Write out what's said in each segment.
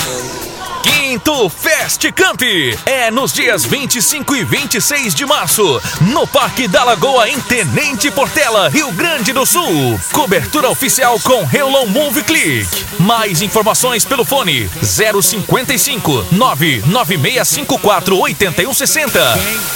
Quinto Fest Camp é nos dias 25 e 26 de março, no Parque da Lagoa, em Tenente Portela, Rio Grande do Sul. Cobertura oficial com Hello Move Click. Mais informações pelo fone 055 99654 8160.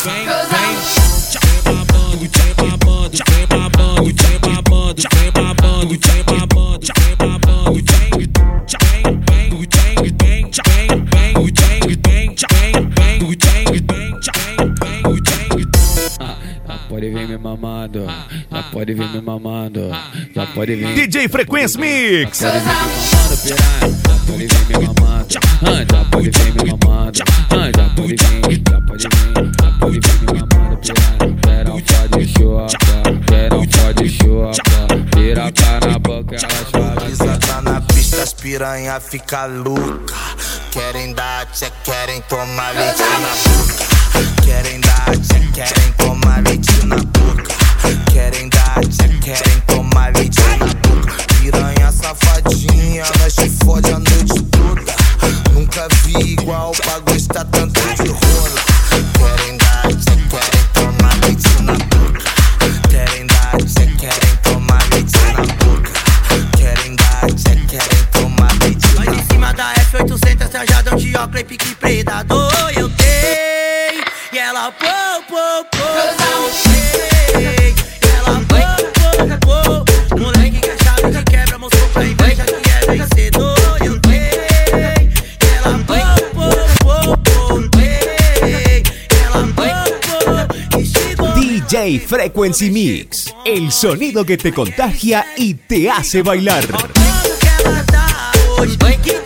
Pode vir me mamando, já pode vir me mamando, já pode vir. DJ Frequência Mix. Já pode vir me mamando, já pode vir me mamando, já pode vir me mamando, piranha, não pode chocar, não pode chocar, piraca na boca, ela chora. Pisada na pista, as piranha fica louca. Querem dar tchê, querem tomar leite na boca. Querem dar tchê, querem tomar leite na boca. Querem dar tchê, querem tomar leite na boca. Piranha safadinha, nós te fode a noite toda. Nunca vi igual pra gostar tanto de rola. Querem dar tchê, querem tomar leite na boca. Querem dar tchê, querem tomar leite na boca. Querem dar tchê, querem tomar leite na boca. Nós em cima da F800, trajadão de óculos e pique predador. Eu dei, e ela pô. Ela pô. Moleque que a chave que quebra, mostrou pra inveja que é vencedor. Eu dei, e ela pô. DJ Frequency Mix, el sonido que te contagia y te hace bailar. Que ela dá hoje, que